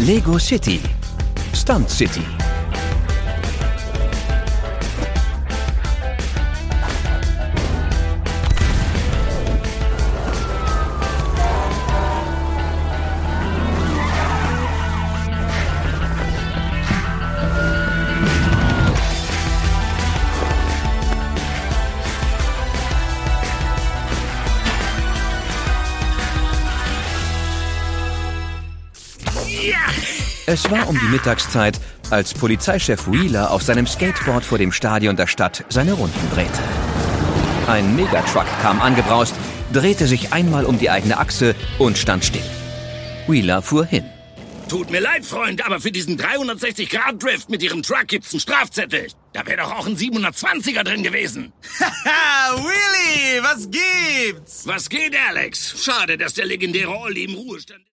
Lego City. Stunt City. Es war um die Mittagszeit, als Polizeichef Wheeler auf seinem Skateboard vor dem Stadion der Stadt seine Runden drehte. Ein Megatruck kam angebraust, drehte sich einmal um die eigene Achse und stand still. Wheeler fuhr hin. Tut mir leid, Freund, aber für diesen 360-Grad-Drift mit Ihrem Truck gibt's einen Strafzettel. Da wäre doch auch ein 720er drin gewesen. Haha, Willy, was gibt's? Was geht, Alex? Schade, dass der legendäre Olli im Ruhestand...